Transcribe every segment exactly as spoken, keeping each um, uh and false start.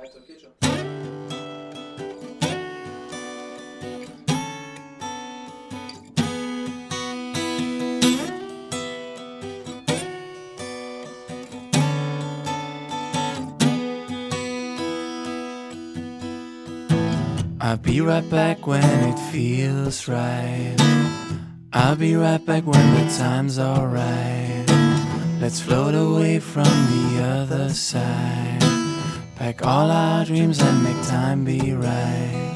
Alter, geht schon. I'll be right back when it feels right. I'll be right back when the time's alright. Let's float away from the other side. Pack all our dreams and make time be right.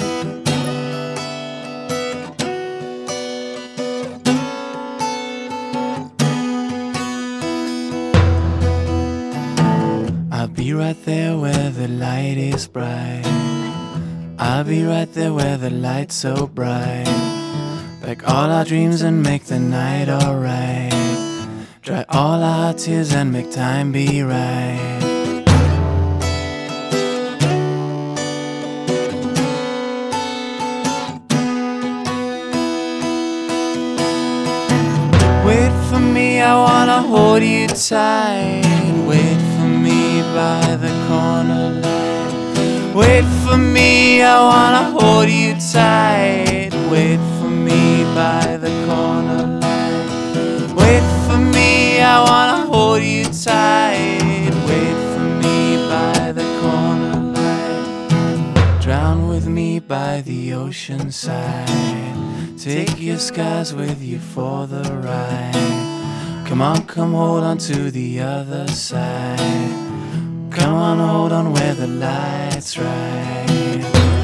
I'll be right there where the light is bright. I'll be right there where the light's so bright. Pack all our dreams and make the night alright. Dry all our tears and make time be right. Wait for me, I wanna hold you tight. Wait for me by the corner light. Wait for me, I wanna hold you tight. Wait for me by the corner light. Wait for me, I wanna hold you tight. Wait for me by the corner light. Drown with me by the ocean side. Take your skies with you for the ride. Come on, come hold on to the other side. Come on, hold on where the light's right.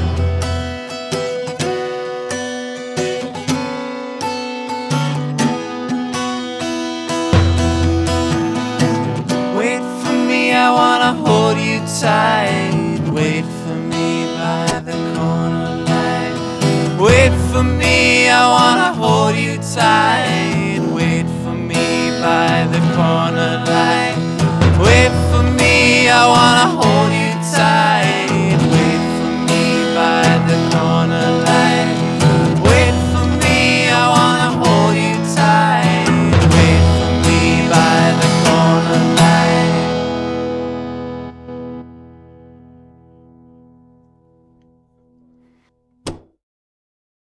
Wait for me, I wanna hold you tight. Wait for me by the corner light. Wait for me, I wanna hold you tight.